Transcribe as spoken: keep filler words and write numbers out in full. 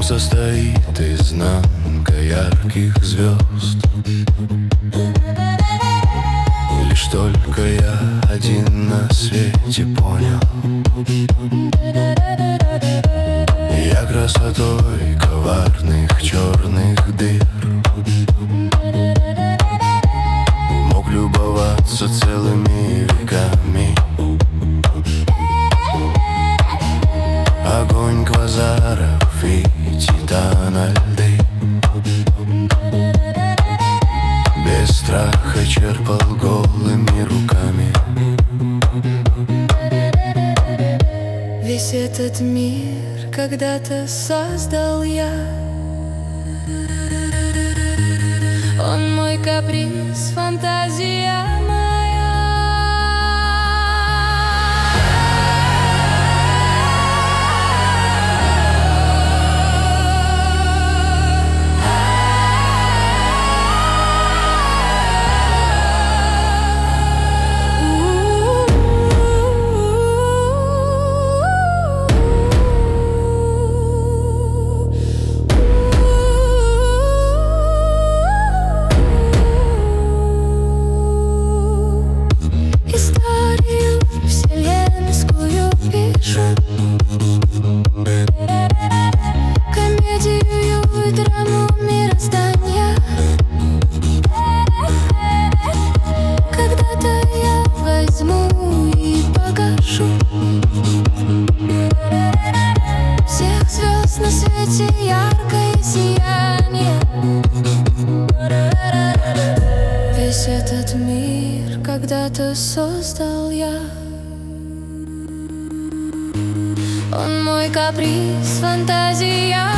состоит изнанка ярких звезд. Лишь только я один на свете понял, я красотой коварных черных дыр мог любоваться целыми веками. Огонь квазаров и титана льды без страха черпал голыми руками. Весь этот мир когда-то создал я. Он мой каприз, фантазия моя. Комедию и драму мироздания. Когда-то я возьму и покажу всех звезд на свете яркое сияние. Весь этот мир когда-то создал я. Он мой каприз, фантазия.